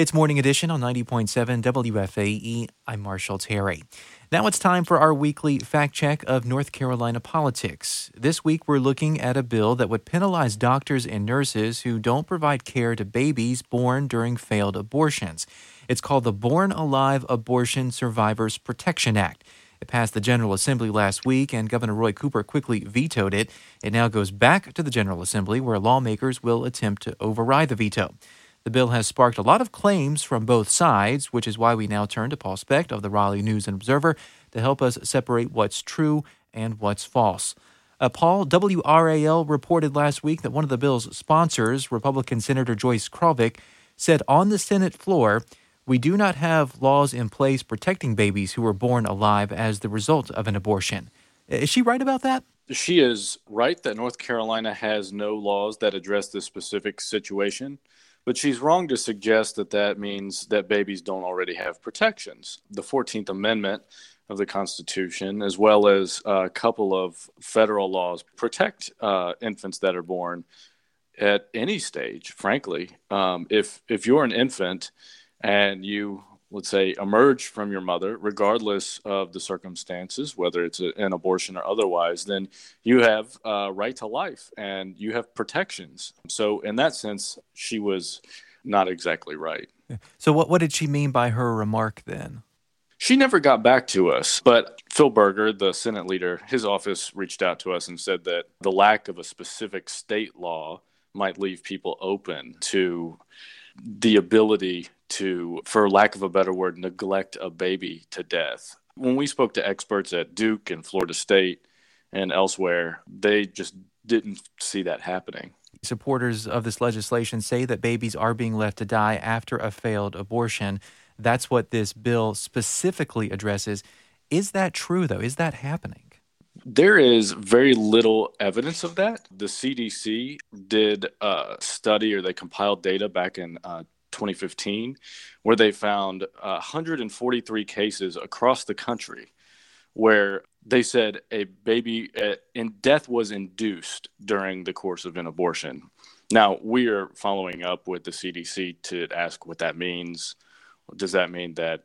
It's Morning Edition on 90.7 WFAE. I'm Marshall Terry. Now it's time for our weekly fact check of North Carolina politics. This week we're looking at a bill that would penalize doctors and nurses who don't provide care to babies born during failed abortions. It's called the Born Alive Abortion Survivors Protection Act. It passed the General Assembly last week, and Governor Roy Cooper quickly vetoed it. It now goes back to the General Assembly, where lawmakers will attempt to override the veto. The bill has sparked a lot of claims from both sides, which is why we now turn to Paul Specht of the Raleigh News and Observer to help us separate what's true and what's false. Paul, WRAL reported last week that one of the bill's sponsors, Republican Senator Joyce Krawiec, said on the Senate floor, "We do not have laws in place protecting babies who were born alive as the result of an abortion." Is she right about that? She is right that North Carolina has no laws that address this specific situation. But she's wrong to suggest that that means that babies don't already have protections. The 14th Amendment of the Constitution, as well as a couple of federal laws, protect infants that are born at any stage, frankly. If you're an infant and you, let's say, emerge from your mother, regardless of the circumstances, whether it's an abortion or otherwise, then you have a right to life and you have protections. So in that sense, she was not exactly right. So what did she mean by her remark then? She never got back to us, but Phil Berger, the Senate leader, his office reached out to us and said that the lack of a specific state law might leave people open to the ability to, for lack of a better word, neglect a baby to death. When we spoke to experts at Duke and Florida State and elsewhere, they just didn't see that happening. Supporters of this legislation say that babies are being left to die after a failed abortion. That's what this bill specifically addresses. Is that true, though? Is that happening? There is very little evidence of that. The CDC did a study, or they compiled data back in 2015, where they found 143 cases across the country where they said a baby in death was induced during the course of an abortion. Now, we are following up with the CDC to ask what that means. Does that mean that,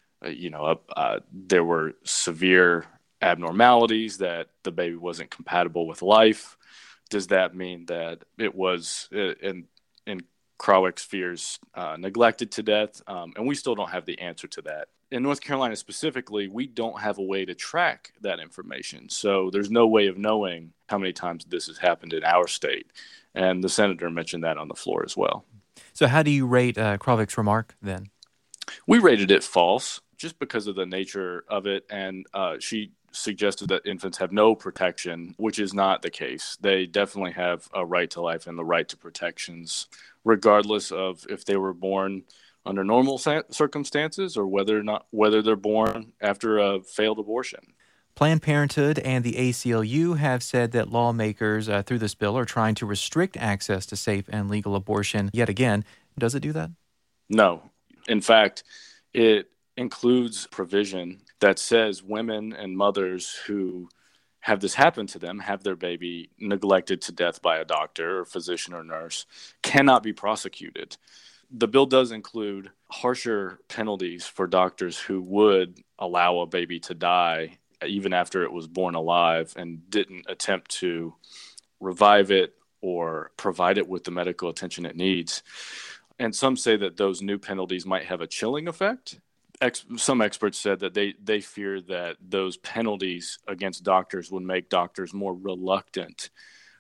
there were severe abnormalities, that the baby wasn't compatible with life? Does that mean that it was, in Krawiec's fears, neglected to death? And we still don't have the answer to that. In North Carolina specifically, we don't have a way to track that information. So there's no way of knowing how many times this has happened in our state. And the senator mentioned that on the floor as well. So how do you rate Krawiec's remark then? We rated it false just because of the nature of it. And she suggested that infants have no protection, which is not the case. They definitely have a right to life and the right to protections, regardless of if they were born under normal circumstances or whether they're born after a failed abortion. Planned Parenthood and the ACLU have said that lawmakers through this bill are trying to restrict access to safe and legal abortion. Yet again, does it do that? No. In fact, it includes provision that says women and mothers who have this happen to them, have their baby neglected to death by a doctor or physician or nurse, cannot be prosecuted. The bill does include harsher penalties for doctors who would allow a baby to die even after it was born alive and didn't attempt to revive it or provide it with the medical attention it needs. And some say that those new penalties might have a chilling effect. Some experts said that they fear that those penalties against doctors would make doctors more reluctant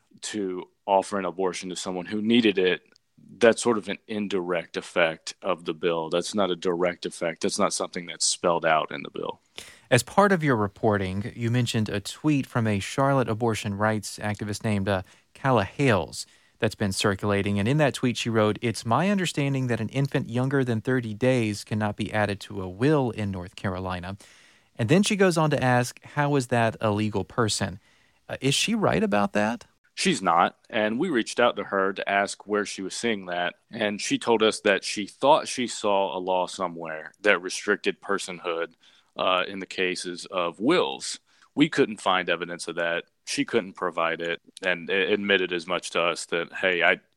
to offer an abortion to someone who needed it. That's sort of an indirect effect of the bill. That's not a direct effect. That's not something that's spelled out in the bill. As part of your reporting, you mentioned a tweet from a Charlotte abortion rights activist named Calla Hales that's been circulating. And in that tweet, she wrote, "It's my understanding that an infant younger than 30 days cannot be added to a will in North Carolina." And then she goes on to ask, how is that a legal person? Is she right about that? She's not. And we reached out to her to ask where she was seeing that. And she told us that she thought she saw a law somewhere that restricted personhood in the cases of wills. We couldn't find evidence of that. She couldn't provide it and admitted as much to us that, hey,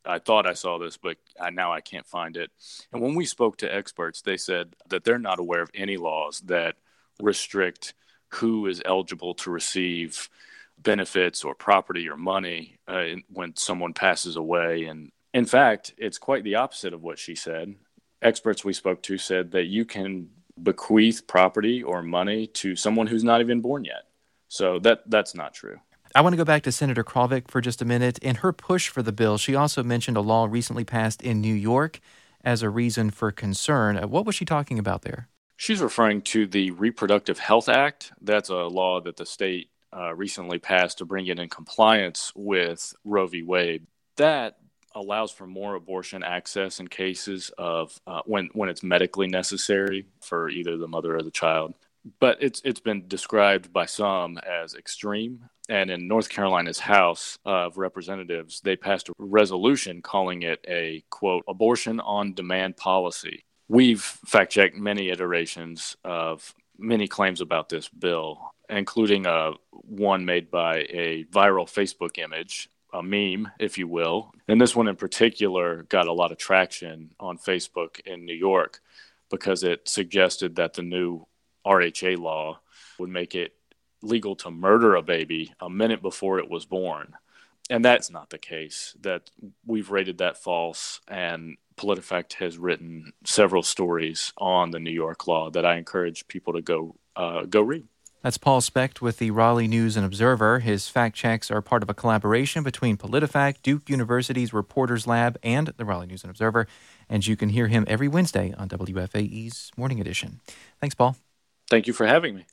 I thought I saw this, but now I can't find it. And when we spoke to experts, they said that they're not aware of any laws that restrict who is eligible to receive benefits or property or money when someone passes away. And in fact, it's quite the opposite of what she said. Experts we spoke to said that you can bequeath property or money to someone who's not even born yet. So that's not true. I want to go back to Senator Krawiec for just a minute. In her push for the bill, she also mentioned a law recently passed in New York as a reason for concern. What was she talking about there? She's referring to the Reproductive Health Act. That's a law that the state recently passed to bring it in compliance with Roe v. Wade. That allows for more abortion access in cases of when it's medically necessary for either the mother or the child. But it's been described by some as extreme. And in North Carolina's House of Representatives, they passed a resolution calling it a, quote, abortion on demand policy. We've fact-checked many iterations of many claims about this bill, including one made by a viral Facebook image, a meme, if you will. And this one in particular got a lot of traction on Facebook in New York because it suggested that the new RHA law would make it legal to murder a baby a minute before it was born. And that's not the case. That we've rated that false, and PolitiFact has written several stories on the New York law that I encourage people to go read. That's Paul Specht with the Raleigh News and Observer. His fact checks are part of a collaboration between PolitiFact, Duke University's Reporters Lab, and the Raleigh News and Observer. And you can hear him every Wednesday on WFAE's Morning Edition. Thanks, Paul. Thank you for having me.